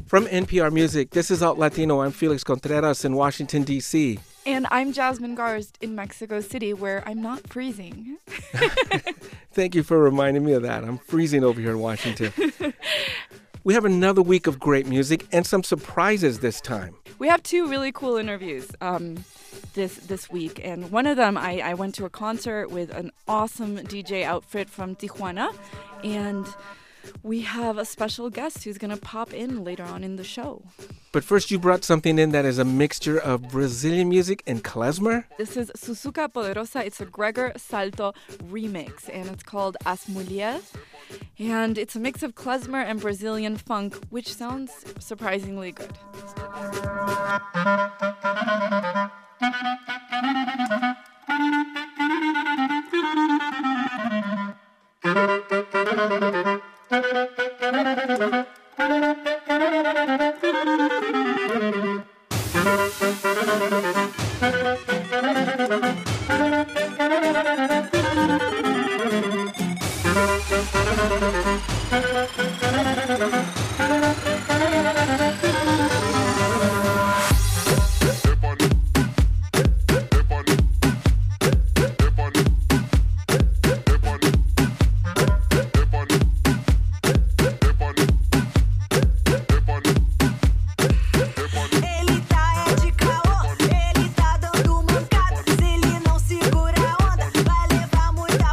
From NPR Music, this is Alt Latino. I'm Felix Contreras in Washington, D.C. And I'm Jasmine Garst in Mexico City, where I'm not freezing. Thank you for reminding me of that. I'm freezing over here in Washington. We have another week of great music and some surprises this time. We have two really cool interviews this week. And one of them, I went to a concert with an awesome DJ outfit from Tijuana. And we have a special guest who's going to pop in later on in the show. But first, you brought something in that is a mixture of Brazilian music and klezmer. This is Suzuka Poderosa. It's a Gregor Salto remix, and it's called As Mulheres. And it's a mix of klezmer and Brazilian funk, which sounds surprisingly good.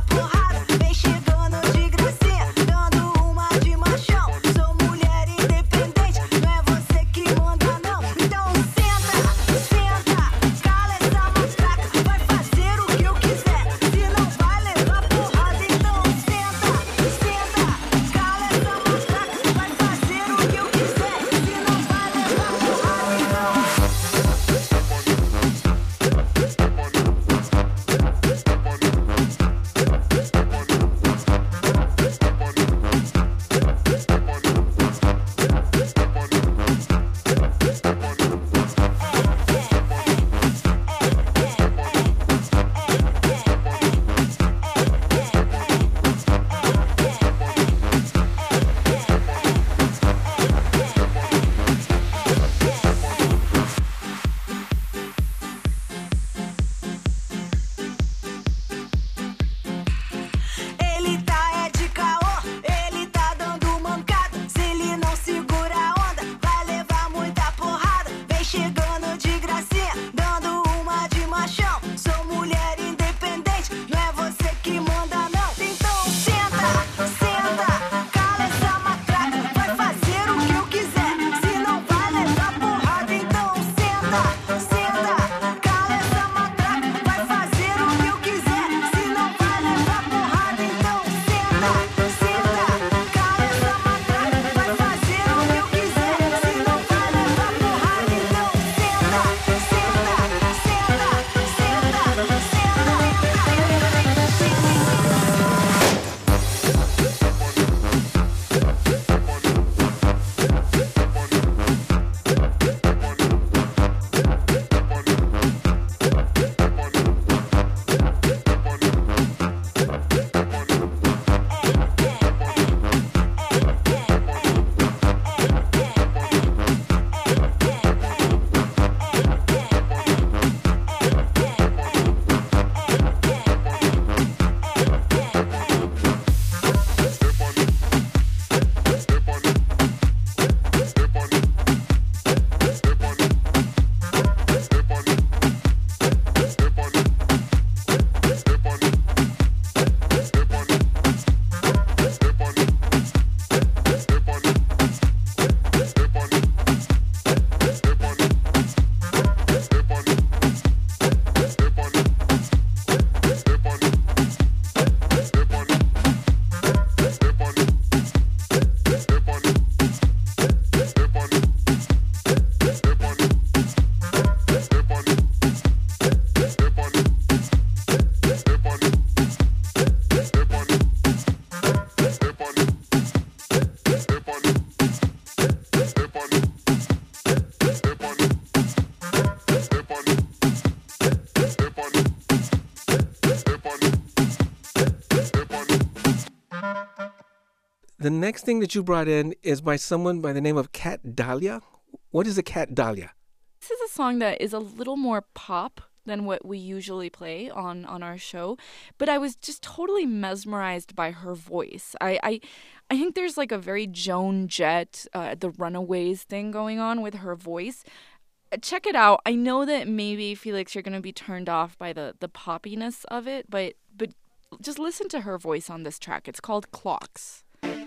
Independente. The next thing that you brought in is by someone by the name of Kat Dahlia. What is a Kat Dahlia? This is a song that is a little more pop than what we usually play on our show, but I was just totally mesmerized by her voice. I think there's like a very Joan Jett, the Runaways thing going on with her voice. Check it out. I know that maybe, Felix, you're going to be turned off by the poppiness of it, but just listen to her voice on this track. It's called Clocks.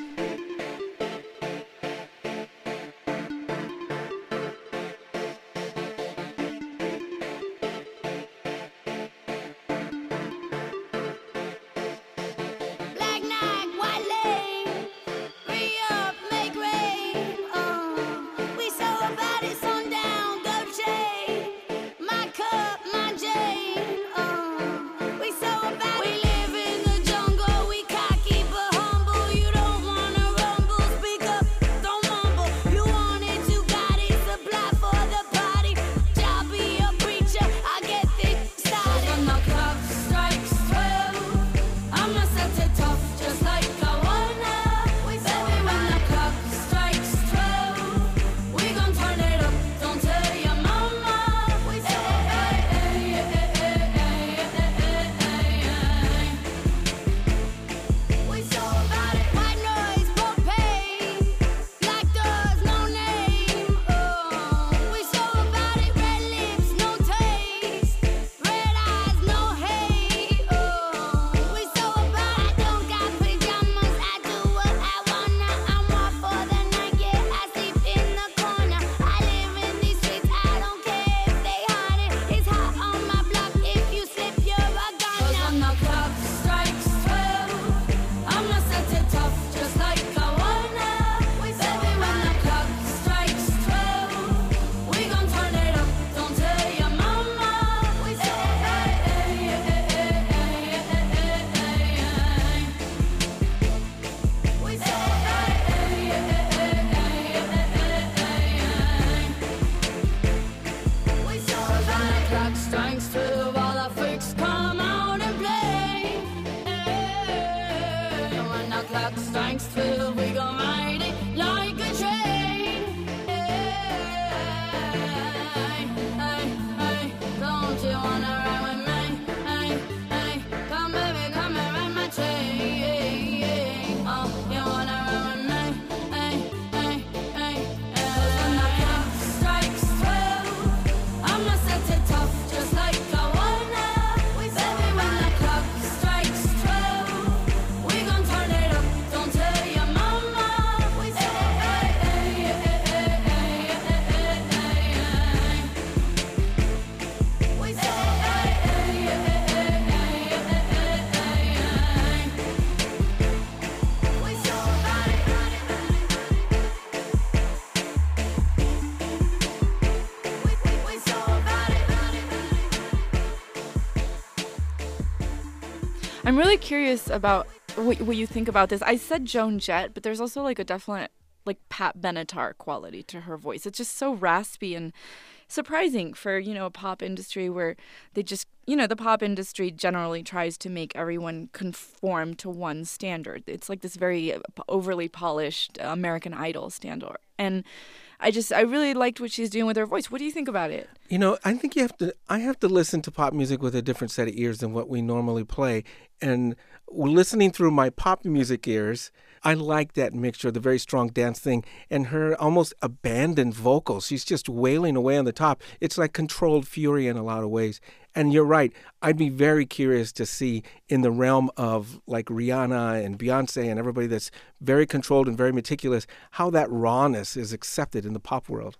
I'm really curious about what you think about this. I said Joan Jett, but there's also like a definite like Pat Benatar quality to her voice. It's just so raspy and surprising for, a pop industry where they just, the pop industry generally tries to make everyone conform to one standard. It's like this very overly polished American Idol standard. And I really liked what she's doing with her voice. What do you think about it? I think I have to listen to pop music with a different set of ears than what we normally play. And listening through my pop music ears, I like that mixture, the very strong dance thing, and her almost abandoned vocals. She's just wailing away on the top. It's like controlled fury in a lot of ways. And you're right. I'd be very curious to see in the realm of like Rihanna and Beyonce and everybody that's very controlled and very meticulous, how that rawness is accepted in the pop world.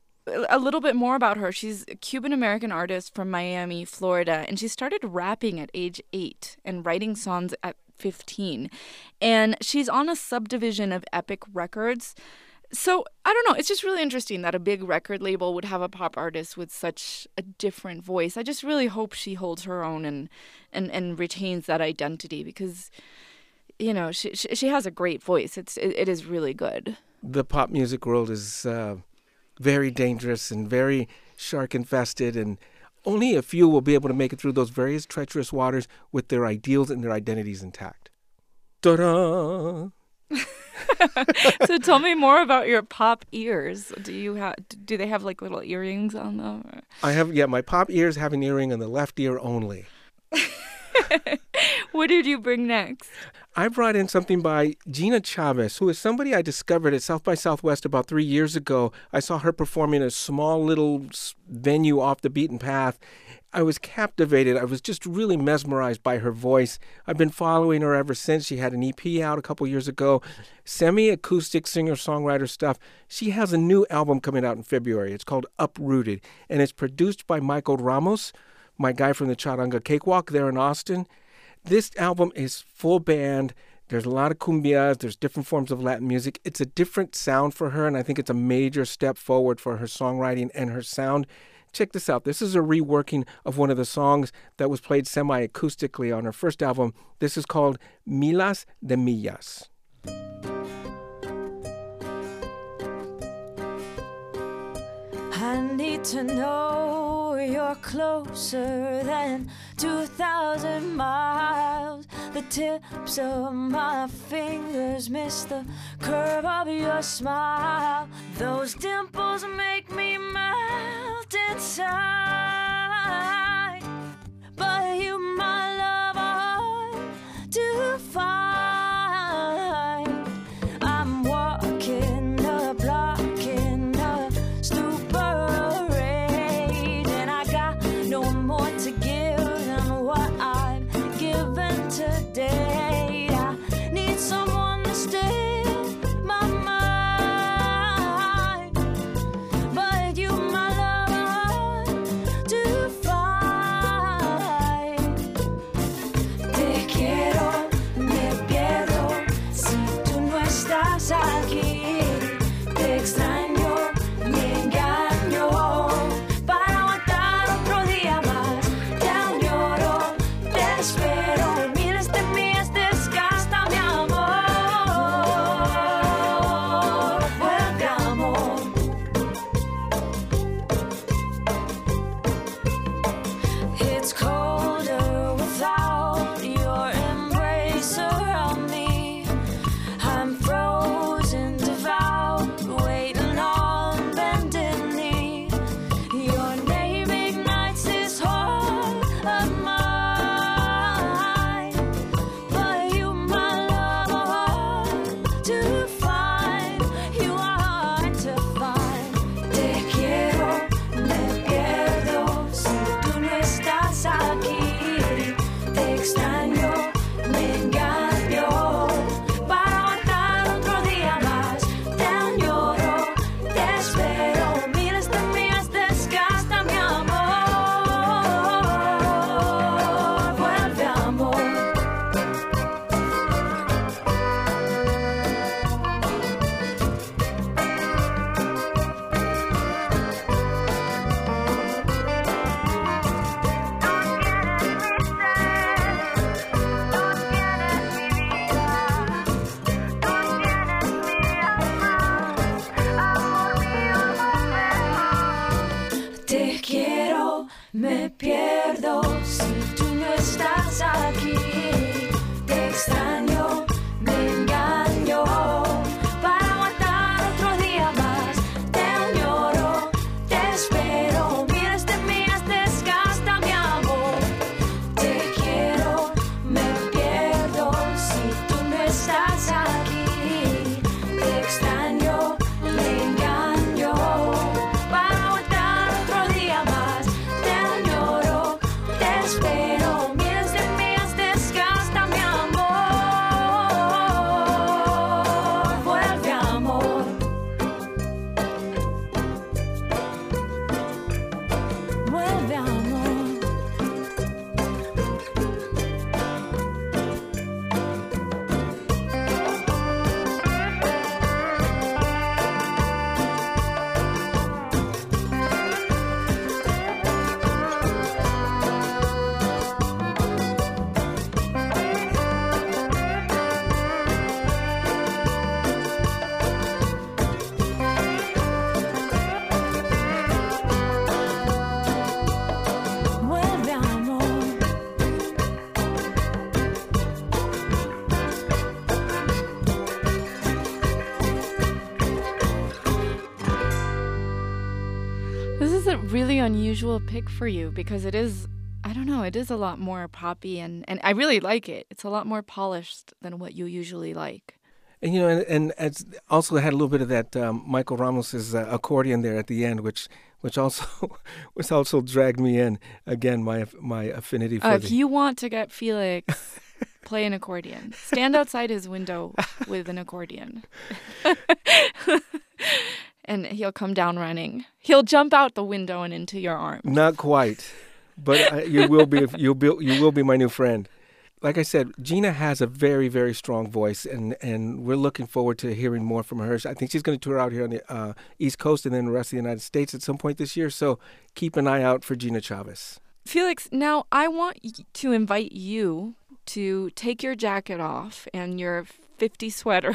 A little bit more about her. She's a Cuban-American artist from Miami, Florida, and she started rapping at age 8 and writing songs at 15. And she's on a subdivision of Epic Records. So, I don't know, it's just really interesting that a big record label would have a pop artist with such a different voice. I just really hope she holds her own and retains that identity because, she has a great voice. It is really good. The pop music world is very dangerous and very shark-infested, and only a few will be able to make it through those various treacherous waters with their ideals and their identities intact. Ta-da! So tell me more about your pop ears. Do they have like little earrings on them? Or? I have, my pop ears have an earring on the left ear only. What did you bring next? I brought in something by Gina Chavez, who is somebody I discovered at South by Southwest about 3 years ago. I saw her performing in a small little venue off the beaten path. I was captivated. I was just really mesmerized by her voice. I've been following her ever since. She had an EP out a couple years ago, semi-acoustic singer-songwriter stuff. She has a new album coming out in February. It's called Uprooted, and it's produced by Michael Ramos, my guy from the Charanga Cakewalk there in Austin. This album is full band. There's a lot of cumbias. There's different forms of Latin music. It's a different sound for her, and I think it's a major step forward for her songwriting and her sound. Check this out. This is a reworking of one of the songs that was played semi-acoustically on her first album. This is called Milas de Millas. I need to know you're closer than 2,000 miles. The tips of my fingers miss the curve of your smile. Those dimples make me melt inside. But you, my love, are hard to find. I'm walking the block in a stupor rage, and I got no more to give than what I've given today. I need someone to steal my mind, but you, my love, are hard to find. Te quiero, me pierdo si tú no estás aquí. Te extraño, me engaño para aguantar otro día más. Te añoro, te espero. Miles de millas desgasta mi amor. Vuelve amor. It's colder without your embrace around me. I'm frozen, devout, waiting a really unusual pick for you because it is, I don't know, it is a lot more poppy and I really like it. It's a lot more polished than what you usually like. And, and it's also had a little bit of that Michael Ramos's accordion there at the end, which also dragged me in. Again, my affinity for if you want to get Felix, play an accordion. Stand outside his window with an accordion. And he'll come down running. He'll jump out the window and into your arms. Not quite, but you will be my new friend. Like I said, Gina has a very, very strong voice, and we're looking forward to hearing more from her. I think she's going to tour out here on the East Coast and then the rest of the United States at some point this year. So keep an eye out for Gina Chavez. Felix, now I want to invite you to take your jacket off and your 50 sweater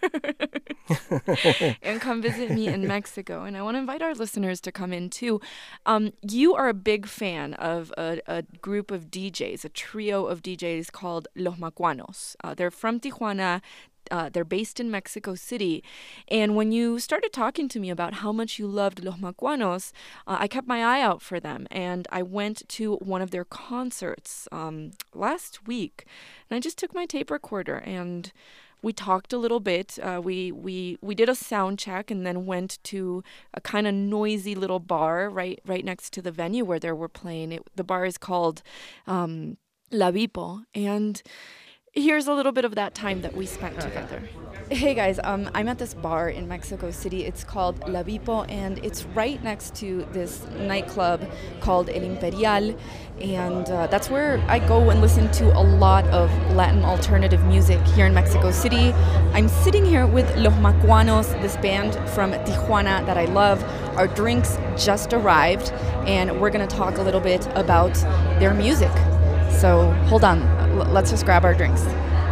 and come visit me in Mexico. And I want to invite our listeners to come in too. You are a big fan of a group of DJs, a trio of DJs called Los Macuanos. They're from Tijuana. They're based in Mexico City. And when you started talking to me about how much you loved Los Macuanos, I kept my eye out for them. And I went to one of their concerts last week. And I just took my tape recorder and we talked a little bit. We did a sound check and then went to a kind of noisy little bar right next to the venue where they were playing. The bar is called La Vipo. And here's a little bit of that time that we spent together. Hey guys, I'm at this bar in Mexico City. It's called La Vipo, and it's right next to this nightclub called El Imperial. And that's where I go and listen to a lot of Latin alternative music here in Mexico City. I'm sitting here with Los Macuanos, this band from Tijuana that I love. Our drinks just arrived, and we're going to talk a little bit about their music. So hold on, let's just grab our drinks.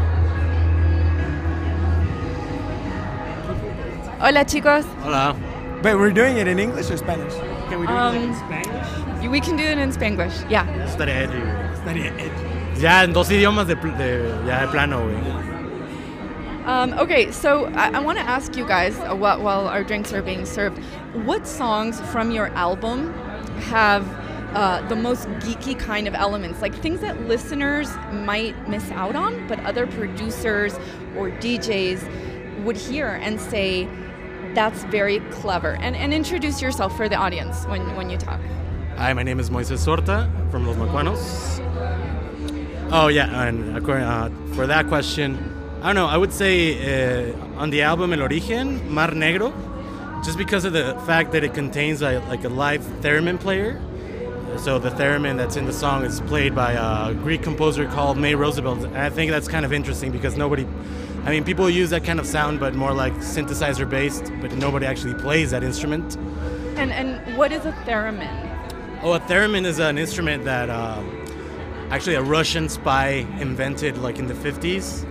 Hola, chicos. Hola. But we're doing it in English or Spanish? Can we do it in Spanish? We can do it in Spanglish, yeah. Estaría edgy, güey. Estaría edgy. Ya en dos idiomas ya de plano, güey. Okay, so I want to ask you guys, while our drinks are being served, what songs from your album have the most geeky kind of elements, like things that listeners might miss out on, but other producers or DJs would hear and say, that's very clever. And introduce yourself for the audience when you talk. Hi, my name is Moises Sorta from Los Macuanos. Oh yeah, and for that question, I don't know, I would say on the album El Origen, Mar Negro, just because of the fact that it contains a live theremin player. So the theremin that's in the song is played by a Greek composer called May Roosevelt. And I think that's kind of interesting because people use that kind of sound, but more like synthesizer based, but nobody actually plays that instrument. And what is a theremin? Oh, a theremin is an instrument that actually a Russian spy invented like in the 50s.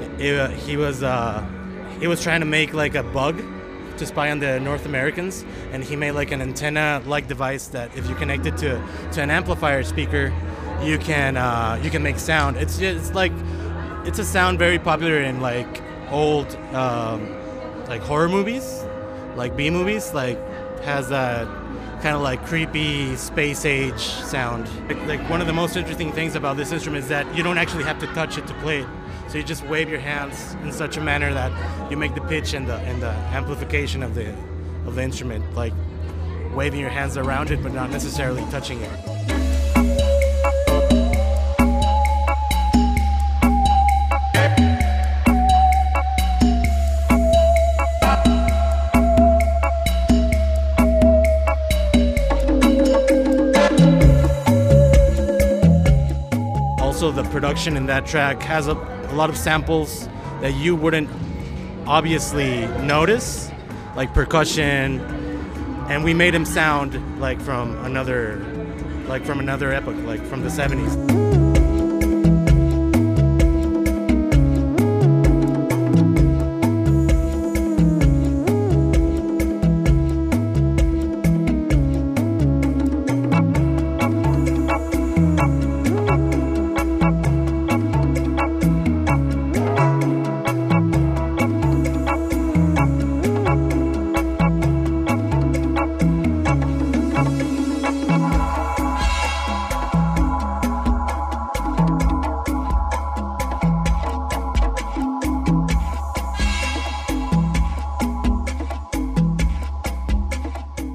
He was trying to make like a bug to spy on the North Americans, and he made like an antenna-like device that if you connect it to an amplifier speaker, you can make sound. It's a sound very popular in like old like horror movies, like B movies, like has that kind of like creepy space age sound. Like one of the most interesting things about this instrument is that you don't actually have to touch it to play it. So you just wave your hands in such a manner that you make the pitch and the amplification of the instrument, like waving your hands around it but not necessarily touching it. Also, the production in that track has a lot of samples that you wouldn't obviously notice, like percussion, and we made them sound like from another epoch, like from the 70s.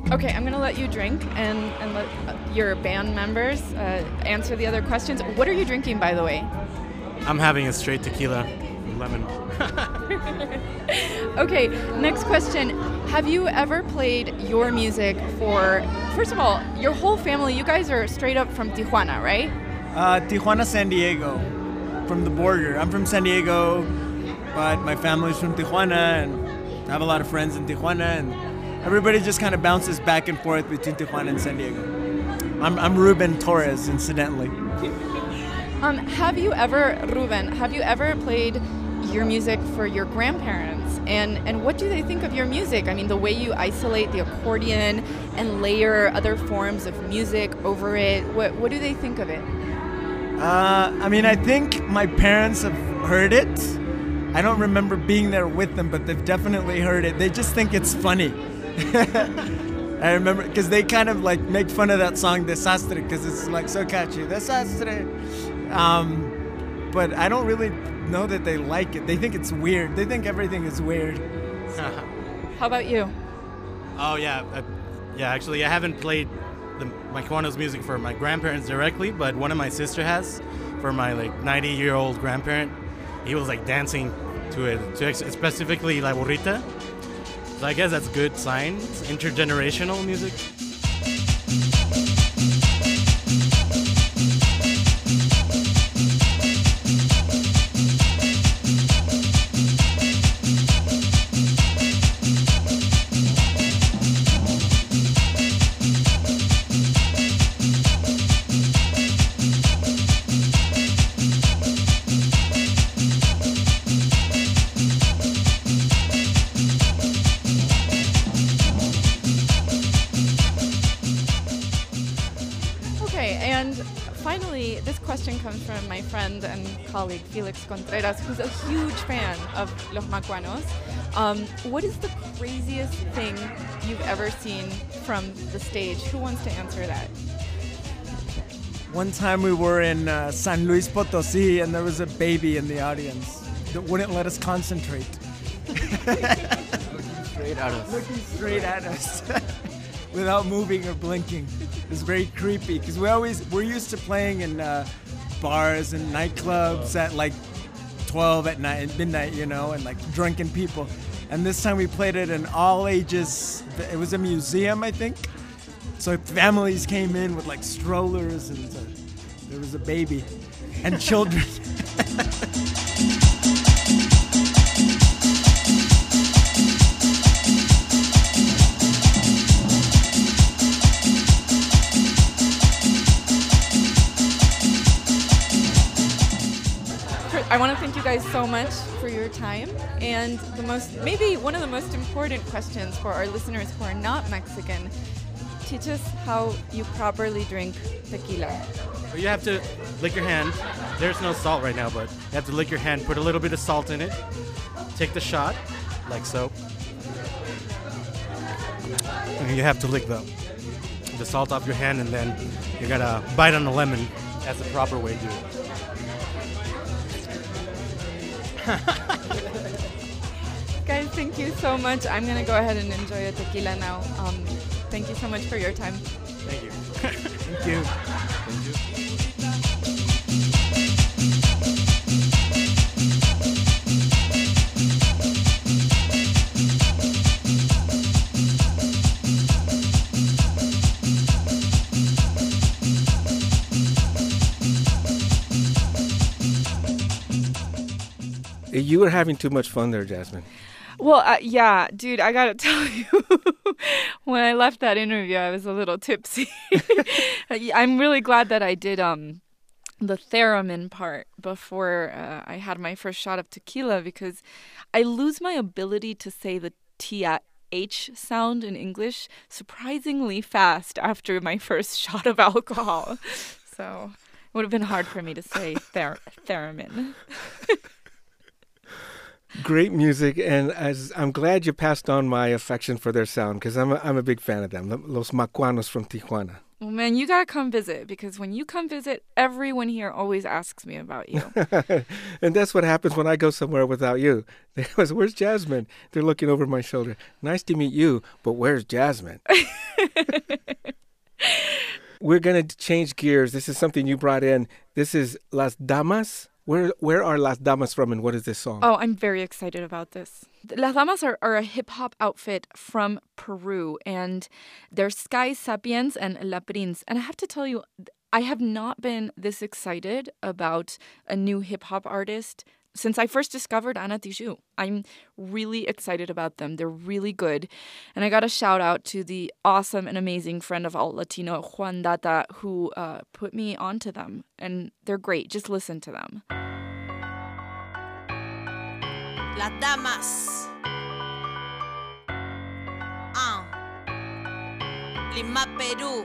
Okay, I'm going to let you drink and let your band members answer the other questions. What are you drinking, by the way? I'm having a straight tequila, lemon. Okay, next question. Have you ever played your music for, first of all, your whole family? You guys are straight up from Tijuana, right? Tijuana, San Diego, from the border. I'm from San Diego, but my family's from Tijuana, and I have a lot of friends in Tijuana, and everybody just kind of bounces back and forth between Tijuana and San Diego. I'm Ruben Torres, incidentally. Have you ever played your music for your grandparents? And what do they think of your music? I mean, the way you isolate the accordion and layer other forms of music over it, what do they think of it? I mean, I think my parents have heard it. I don't remember being there with them, but they've definitely heard it. They just think it's funny. I remember, because they kind of like make fun of that song Desastre, because it's like so catchy. Desastre. But I don't really know that they like it. They think it's weird. They think everything is weird. How about you? Oh, yeah. Actually, I haven't played my Kiwanis music for my grandparents directly, but one of my sister has for my 90-year-old grandparent. He was dancing to it, specifically La Burrita. So I guess that's a good sign. It's intergenerational music. Finally, this question comes from my friend and colleague Felix Contreras, who's a huge fan of Los Macuanos. What is the craziest thing you've ever seen from the stage? Who wants to answer that? One time we were in San Luis Potosí, and there was a baby in the audience that wouldn't let us concentrate. Looking straight at us. Without moving or blinking. It was very creepy, because we're used to playing in bars and nightclubs at 12 at night, midnight, and drunken people. And this time we played it in all ages. It was a museum, I think. So families came in with strollers, and there was a baby and children. I want to thank you guys so much for your time. And maybe one of the most important questions for our listeners who are not Mexican, teach us how you properly drink tequila. You have to lick your hand. There's no salt right now, but you have to lick your hand, put a little bit of salt in it, take the shot, like so. And you have to lick the salt off your hand, and then you gotta bite on the lemon. That's the proper way to do it. Guys, thank you so much. I'm going to go ahead and enjoy a tequila now. Thank you so much for your time. Thank you. Thank you. Thank you. You were having too much fun there, Jasmine. Well, yeah, dude, I got to tell you, when I left that interview, I was a little tipsy. I'm really glad that I did the theremin part before I had my first shot of tequila, because I lose my ability to say the TH sound in English surprisingly fast after my first shot of alcohol. So it would have been hard for me to say theremin. Great music, and I'm glad you passed on my affection for their sound, because I'm a big fan of them, Los Macuanos from Tijuana. Well, man, you gotta come visit, because when you come visit, everyone here always asks me about you. And that's what happens when I go somewhere without you. They goes, "Where's Jasmine?" They're looking over my shoulder. "Nice to meet you, but where's Jasmine?" We're going to change gears. This is something you brought in. This is Las Damas. Where are Las Damas from, and what is this song? Oh, I'm very excited about this. Las Damas are a hip-hop outfit from Peru, and they're Sky Sapiens and La Prince. And I have to tell you, I have not been this excited about a new hip-hop artist since I first discovered Ana Tijoux. I'm really excited about them. They're really good. And I got a shout out to the awesome and amazing friend of Alt Latino, Juan Data, who put me onto them. And they're great. Just listen to them. Las Damas. Lima, Perú.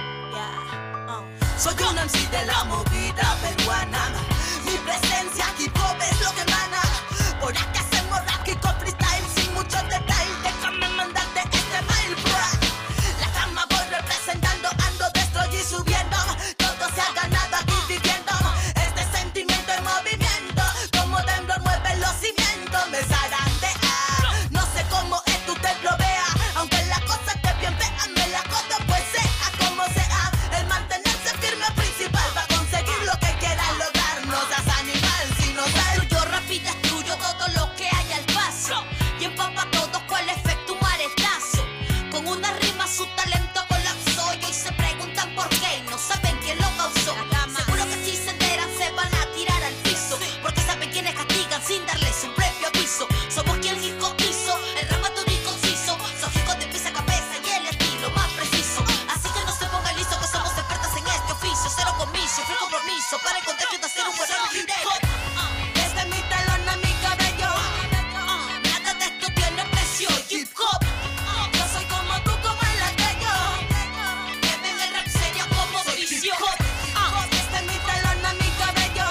Soy un MC de la movida peruana. Mi presencia hip hop es lo que emana. Por aquí hacemos rap, kick off, freestyle sin mucho detalle. Déjame mandarte este mail, bro. La cama voy representando, ando destroy y subiendo. Todo se ha ganado aquí viviendo. Este sentimiento en movimiento. Como temblor mueve los cimientos. Me zarandea. No sé cómo esto usted lo vea. Aunque la cosa esté bien fea, me la coto pues sea como sea. El mantenerse firme principal para conseguir lo que quiera lograr. No seas animal, sino ser yo rápido destruyo todo lo que hay al paso. Y empapa a todos cuál efecto un aretazo. Con una rima su talento colapsó. Y hoy se preguntan por qué y no saben quién lo causó. Seguro que si se enteran se van a tirar al piso. Porque saben quiénes castigan sin darles un previo aviso. Somos quien hip hop hizo, el ramato y conciso. Soy hip hop de pieza a cabeza y el estilo más preciso. Así que no se ponga liso que somos expertas en este oficio. Cero comicio, fue compromiso para el contexto de hacer un buen video. Este es mi talón a mi cabello. Nada de esto tiene precio. Hip hop. Yo soy como tú, como el aquello. Que ven el rap serio como vicio. Este es mi talón a mi cabello.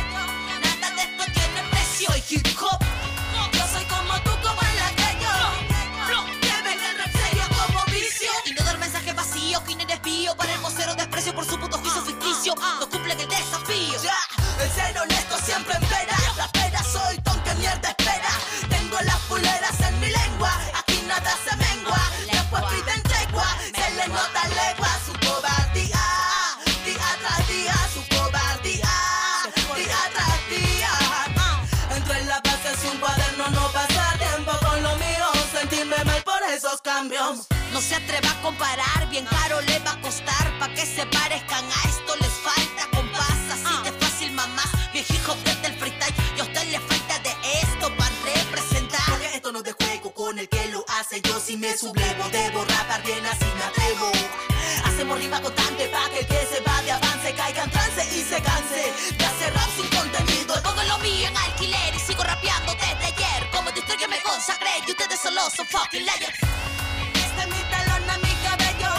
Nada de esto tiene precio. Hip hop. Yo soy como tú, como el aquello. Que ven el rap serio como vicio. Y no dar mensaje vacío, que no desvío. Para el vocero desprecio por su puto oficio ficticio. No cumplen el desafío. El ser honesto siempre espera. Rapera soy, ton que mierda espera. Tengo las puleras en mi lengua. Aquí nada se mengua. Después piden tregua. Se le nota legua su cobardía. Día tras día su cobardía. Día tras día. Entre la paz es un cuaderno, no pasa tiempo con lo mío. Sentirme mal por esos cambios. No se atreva a comparar, bien caro le va a costar. Pa' que se parezcan a esto les falta compás. Así de fácil mamás, bien hip hop desde el freestyle. Y a usted le falta de esto para representar. Porque esto no es de juego con el que lo hace. Yo si me sublevo, debo rapar bien así me atrevo. Hacemos rima constante pa' que el que se va de avance caiga en trance y se canse de hacer rap sin contenido. Pongo lo mío en alquiler y sigo rapeando desde ayer. Como de historia me consagré y ustedes solo son fucking liars. Este es mi talón a mi cabello.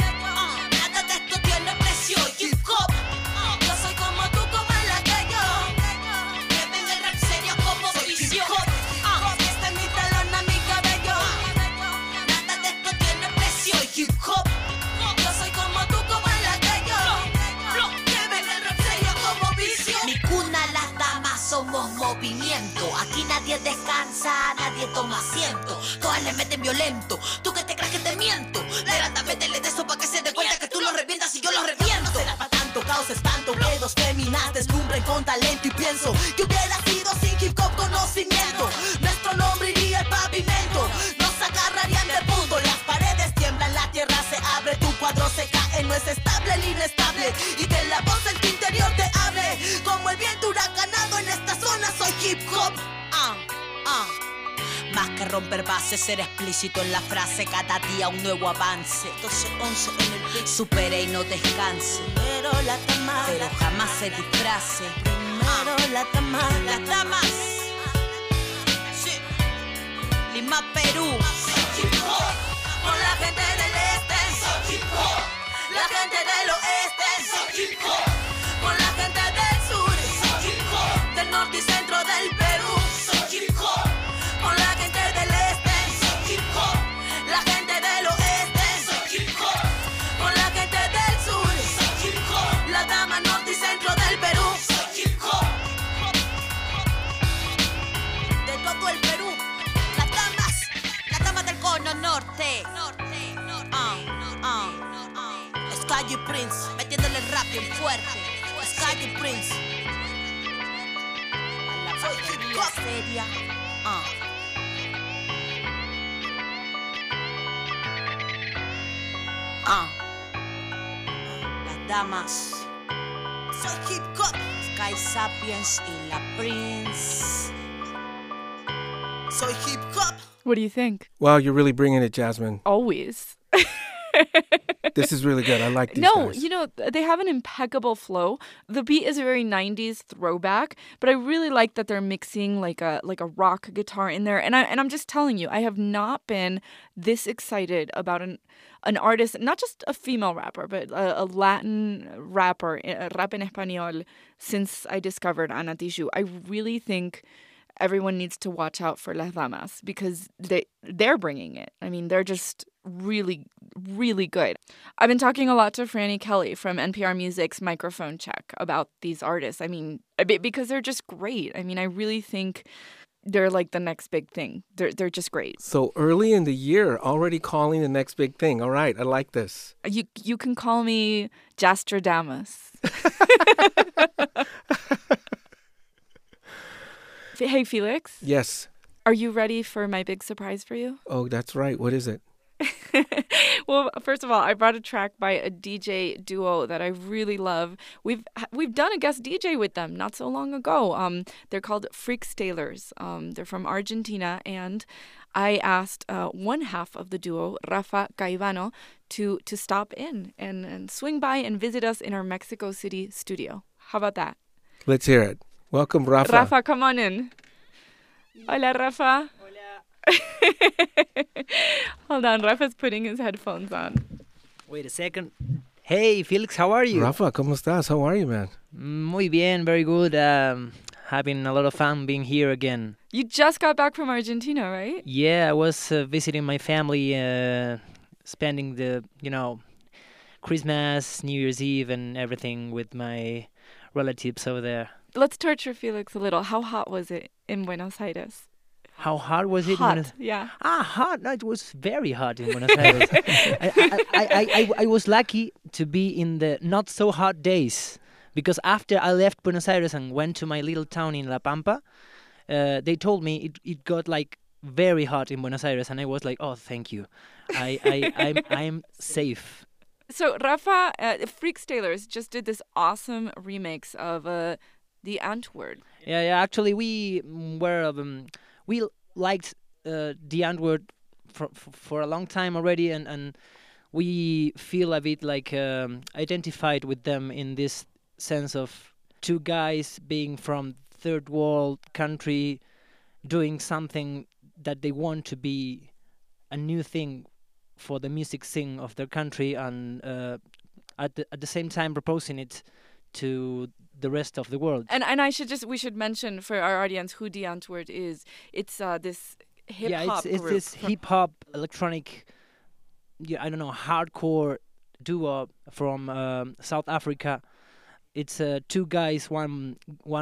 Nada de esto tiene precio. Hip hop. Yo soy como tú, como el aquello. Que ven el rap serio como vicio. Este es mi talón a mi cabello. Nada de esto tiene precio. Hip hop. Yo soy como tú, como el aquello. Que ven el rap serio como vicio. Mi cuna, las damas, somos movimiento. Aquí nadie descansa, nadie toma asiento. Todas le meten violento. ¿Tú que te crees que te miento? Levantate, le de eso pa' que se dé cuenta que tú lo revientas y yo lo reviento. No será pa' tanto, causa espanto. Que dos féminas deslumbren con talento. Y pienso que hubiera sido sin hip hop conocimiento. Nuestro nombre iría al pavimento. Nos agarrarían de punto. Las paredes tiemblan, la tierra se abre. Tu cuadro se cae, no es estable el inestable. Y que la voz en tu interior te hable. Como el viento huracanado en esta zona soy hip hop. Más que romper bases, ser explícito en la frase. Cada día un nuevo avance. 12-11 en el beat. Supere y no descanse. Pero jamás se disfrace. Primero las damas. Sí. Lima, Perú. Con la gente del este. La gente del oeste. Con la gente del sur. Del norte y centro del Perú. Con la gente del este, la gente del oeste, con la gente del norte. Es Calle Prince, metiéndole rap bien fuerte. Es Calle Prince. Soy hip hop seria. Las damas. Soy hip hop. Sky Sapiens y la Prince. Soy hip hop. What do you think? Wow, you're really bringing it, Jasmine. Always. This is really good. I like these No, guys. you know, they have an impeccable flow. The beat is a very 90s throwback, but I really like that they're mixing like a rock guitar in there. And I'm just telling you, I have not been this excited about an artist, not just a female rapper, but a Latin rapper, rap en español, since I discovered Ana Tijoux. I really think everyone needs to watch out for Las Damas because they're bringing it. I mean, they're just really, really good. I've been talking a lot to Franny Kelly from NPR Music's Microphone Check about these artists. I mean, because they're just great. I mean, I really think they're like the next big thing. They're just great. So early in the year, already calling the next big thing. All right, I like this. You can call me Jastradamus. Hey, Felix. Yes. Are you ready for my big surprise for you? Oh, that's right. What is it? Well, first of all, I brought a track by a DJ duo that I really love. We've done a guest DJ with them not so long ago. They're called Freakstylers. They're from Argentina, and I asked one half of the duo, Rafa Caivano, to stop in and swing by and visit us in our Mexico City studio. How about that? Let's hear it. Welcome, Rafa. Rafa, come on in. Hola, Rafa. Hold on, Rafa's putting his headphones on. Wait a second. Hey, Felix, how are you? Rafa, ¿cómo estás? How are you, man? Muy bien, very good. Having a lot of fun being here again. You just got back from Argentina, right? Yeah, I was visiting my family, spending the, Christmas, New Year's Eve and everything with my relatives over there. Let's torture Felix a little. How hot was it in Buenos Aires? How hot was it? Hot, yeah. Hot. No, it was very hot in Buenos Aires. I was lucky to be in the not so hot days because after I left Buenos Aires and went to my little town in La Pampa, they told me it got like very hot in Buenos Aires, and I was like, oh, thank you, I'm safe. So Rafa, Freakstylers just did this awesome remix of the Antwoord. Yeah. Actually, we were. We liked the Antwoord for a long time already, and we feel a bit like identified with them in this sense of two guys being from third world country doing something that they want to be a new thing for the music scene of their country, and at the same time proposing it to the rest of the world. And we should mention for our audience who the Antwoord is. It's this hip hop group. It's this hip hop electronic, hardcore duo from South Africa. It's two guys, one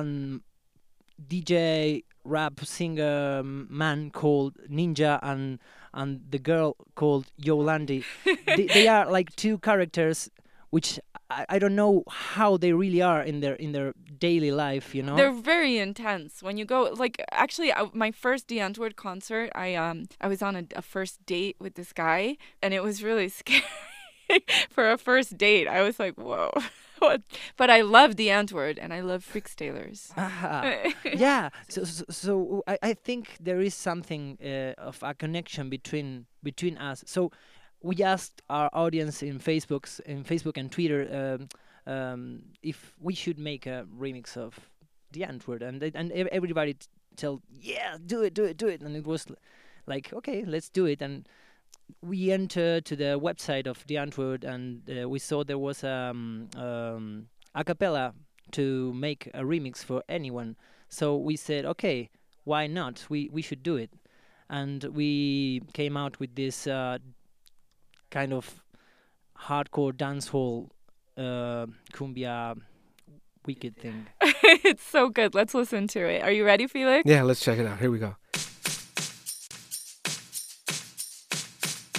DJ rap singer man called Ninja and the girl called Yolandi. they are like two characters which I don't know how they really are in their daily life, They're very intense. When you go, actually, my first The Antwoord concert, I was on a first date with this guy, and it was really scary for a first date. I was like, whoa. What? But I love The Antwoord, and I love Freakstylers. Yeah. So I think there is something of a connection between us. So we asked our audience in Facebook and Twitter if we should make a remix of The Antwoord, and everybody told, yeah, do it, and it was like, okay, let's do it. And we entered to the website of The Antwoord, and we saw there was a cappella to make a remix for anyone. So we said, okay, why not? We should do it, and we came out with this kind of hardcore dancehall cumbia wicked thing. It's so good. Let's listen to it. Are you ready, Felix? Yeah, let's check it out. Here we go.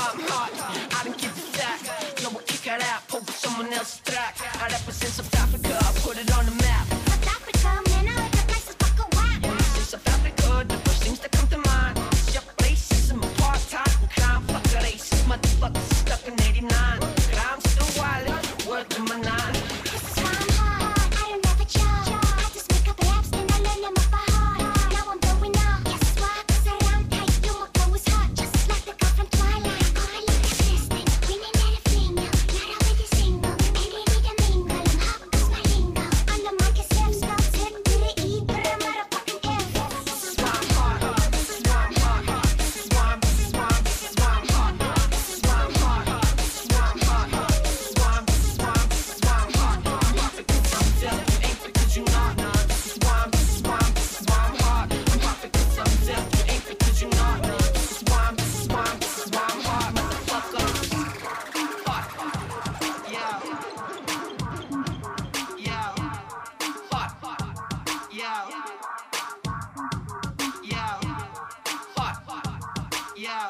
why I'm hot. I don't give a fuck. No, we'll kick it out, pull someone else's track. I represent South Africa, I put it on the map. South Africa, man, I like the places fuck a whack. When you say South Africa, the first things that come to mind is your racism, apartheid, and crime. Fuck a racist motherfuckers stuck in 89. I'm still wild, word to my nine. This is why I'm hot. I don't have a job. I just make up raps and I learn them off by heart. Now I'm blowing up. Yes, why? 'Cause around tight, you my flow is hot. Just like the girl from Twilight. All I look existing. Winning at a flingo. Not always a single. Ain't ready to mingle. I'm hot 'cause my lingo. On the mic is hip, spell tip to the E. But I'm motherfucking F. This is why I'm hot. This is why I'm hot. This is why I'm hot. This is why I'm hot. This is why I'm hot. This is why I'm hot. This is why I'm hot. I'm hot because I'm deaf. You ain't because you not. This is why I'm hot. I'm hot because I'm deaf. You ain't because you not. This is why I'm hot. Motherfucker. Hot. Yeah. Yeah. Hot. Yeah. Yeah. Hot. Yeah.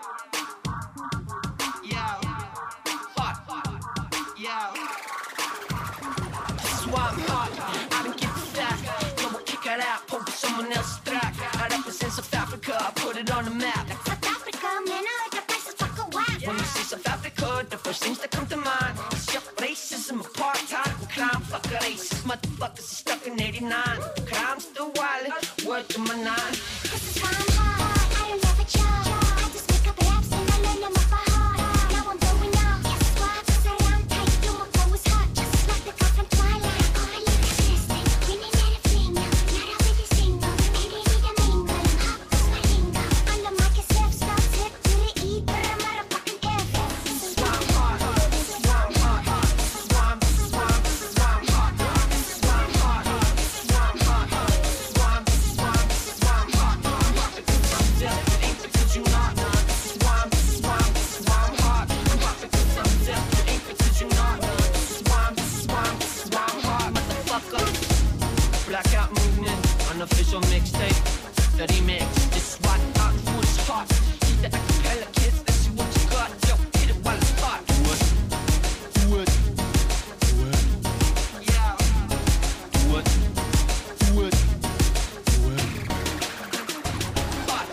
Yeah. Hot. Yeah. This is why I'm hot. I don't give a fuck. No, we'll kick it out, pull someone else's track. I represent South Africa, I put it on the map. South Africa, man, I like the places fuck a whack. When you say South Africa, the first things that come to mind is your racism, apartheid, and crime. Fuck a racist motherfuckers are stuck in 89. Crime still wild, word to my nine. This is why I'm hot. I don't have a job. I just make up raps and I learn them off by heart. Now I'm blowing up. Yes, why? 'Cause around tight, you my flow is hot. Just like the girl from Twilight. All I look existing. Winning at a flingo. Not always a single. Ain't ready to mingle. I'm hot 'cause my lingo. On the mic is hip, spell tip to the E. But I'm motherfucking F. This is why I'm hot. This is why I'm hot. This is why I'm hot. This is why I'm hot. This is why I'm hot. This is why I'm hot. I'm hot because I'm deaf. You ain't because you not. This is why I'm hot. I'm hot because I'm deaf. You ain't because you not. This is why I'm hot. Motherfucker. Blackout movement, unofficial mixtape, the remix. This is why I'm hot. Keep that acapella, kids. This is what you got. Yo, hit it while it's hot. Do it. Yeah. Do it. Hot.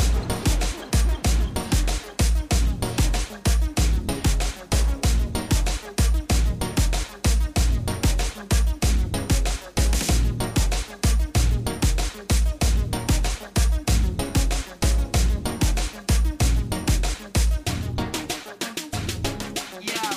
Yeah.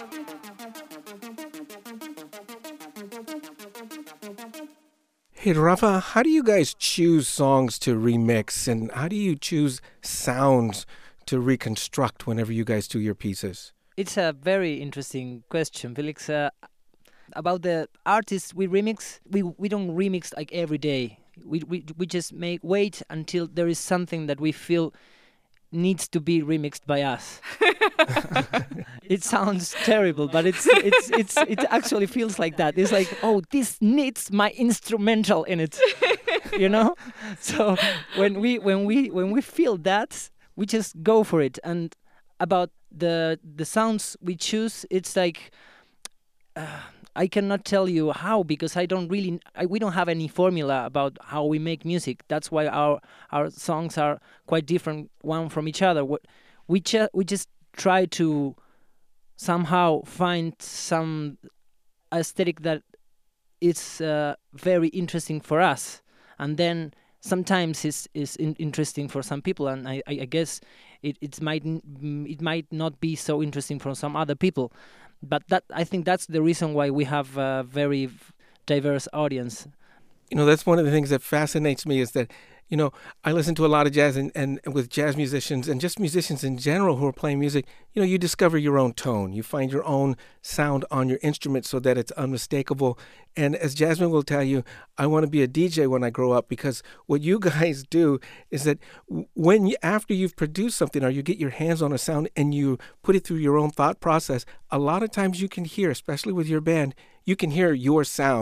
Hey, Rafa, how do you guys choose songs to remix, and how do you choose sounds to reconstruct whenever you guys do your pieces? It's a very interesting question, Felix. About the artists we remix, we don't remix like every day. We just wait until there is something that we feel needs to be remixed by us. It sounds terrible, but it actually feels like that. It's like, oh, this needs my instrumental in it, you know. So when we feel that, we just go for it. And about the sounds we choose, it's like I cannot tell you how, because we don't have any formula about how we make music. That's why our songs are quite different one from each other. We just try to somehow find some aesthetic that is very interesting for us, and then sometimes is interesting for some people, and I guess it might not be so interesting for some other people. But I think that's the reason why we have a very diverse audience. You know, that's one of the things that fascinates me is that, you know, I listen to a lot of jazz and with jazz musicians and just musicians in general who are playing music, you know, you discover your own tone. You find your own sound on your instrument so that it's unmistakable. And as Jasmine will tell you, I want to be a DJ when I grow up, because what you guys do is that after you've produced something or you get your hands on a sound and you put it through your own thought process, a lot of times you can hear, especially with your band, you can hear your sound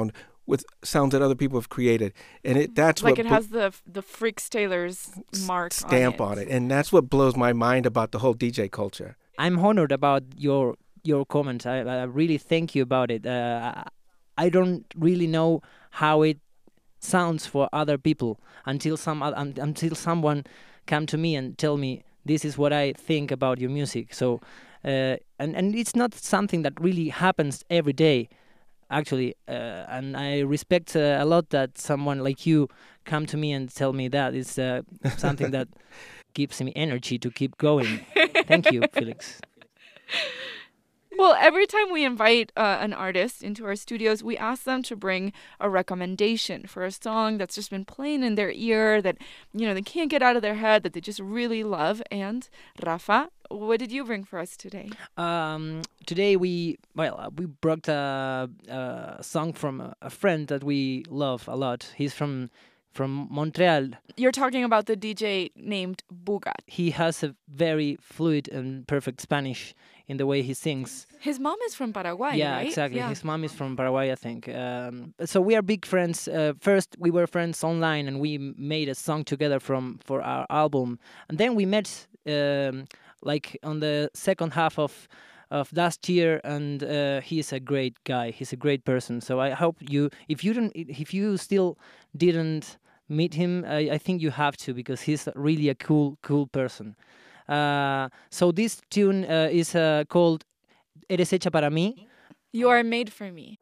with sounds that other people have created, and that's Like what it has the Freaks Taylor's mark stamp on it, and that's what blows my mind about the whole DJ culture. I'm honored about your comment. I really thank you about it. I don't really know how it sounds for other people until someone come to me and tell me this is what I think about your music. So and it's not something that really happens every day, actually. And I respect a lot that someone like you come to me and tell me that. It's something that gives me energy to keep going. Thank you, Felix. Well, every time we invite an artist into our studios, we ask them to bring a recommendation for a song that's just been playing in their ear, that, you know, they can't get out of their head, that they just really love. And Rafa, what did you bring for us today? Today we brought a song from a friend that we love a lot. He's from Montreal. You're talking about the DJ named Bugat. He has a very fluid and perfect Spanish in the way he sings. His mom is from Paraguay, Yeah, right? exactly. Yeah. His mom is from Paraguay, I think. So we are big friends. First, we were friends online, and we made a song together for our album. And then we met like on the second half of last year, and he's a great guy. He's a great person. So I hope if you still didn't meet him, I think you have to, because he's really a cool person. So this tune is called Eres Hecha Para Mí. You are made for me.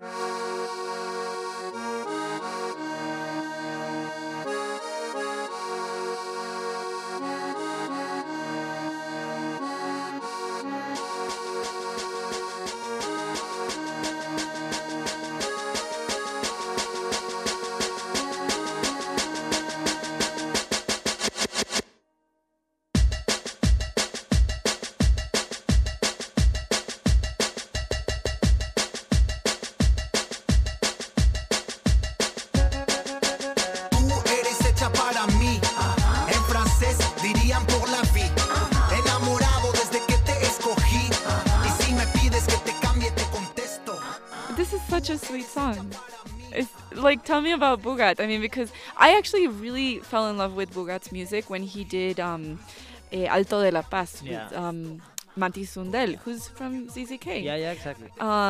This is such a sweet song. It's like, tell me about Bugat. I mean, because I actually really fell in love with Bugat's music when he did Alto de la Paz with Mati Sundel, who's from ZZK. Yeah, exactly.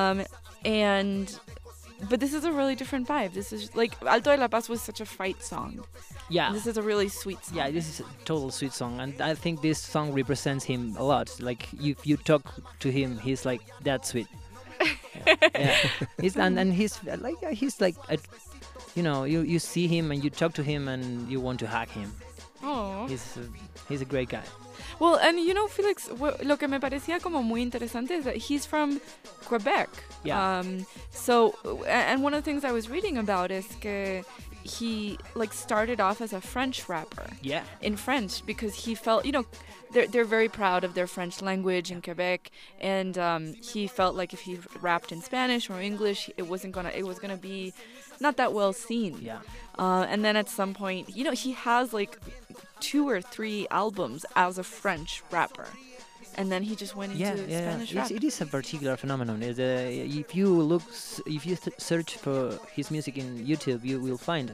But this is a really different vibe. This is like, Alto de la Paz was such a fight song. Yeah. And this is a really sweet song. Yeah, this is a total sweet song, and I think this song represents him a lot. Like, if you talk to him, he's like that sweet. Yeah. He's like you see him and you talk to him and you want to hug him. Oh. He's a great guy. Well, and you know, Felix, lo que me parecía como muy interesante is that he's from Quebec. Yeah. And one of the things I was reading about is que he like started off as a French rapper. Yeah. In French, because he felt, you know, they're very proud of their French language in Quebec, and he felt like if he rapped in Spanish or English, it was gonna be not that well seen. Yeah. And then at some point, you know, he has like 2 or 3 albums as a French rapper, and then he just went into Spanish rap. It is a particular phenomenon. If you search for his music in YouTube, you will find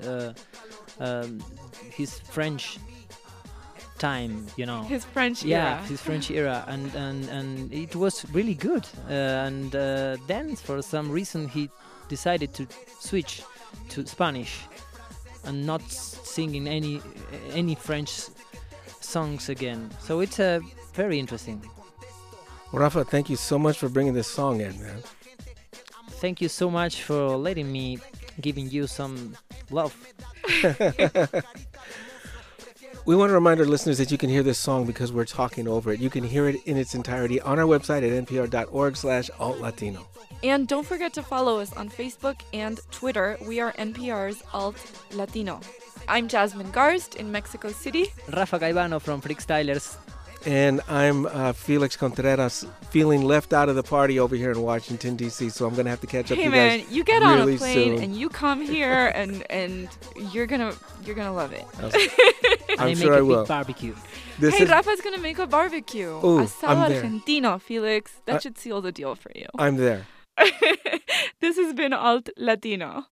his French time, you know. His French era. Yeah, his French era, and it was really good. And then for some reason he decided to switch to Spanish and not singing any French songs again. So it's very interesting. Rafa, thank you so much for bringing this song in, man. Thank you so much for letting me giving you some love. We want to remind our listeners that you can hear this song because we're talking over it. You can hear it in its entirety on our website at npr.org/altlatino. And don't forget to follow us on Facebook and Twitter. We are NPR's Alt Latino. I'm Jasmine Garst in Mexico City. Rafa Gaibano from Freakstylers. And I'm Felix Contreras, feeling left out of the party over here in Washington, D.C., so I'm going to have to catch up to you guys. Hey man, you get really on a plane soon. and you come here and you're gonna love it. I'm sure I will. Big barbecue. Hey, Rafa's gonna make a barbecue. Ooh, Asado I'm there. Argentino, Felix. That should seal the deal for you. I'm there. This has been Alt Latino.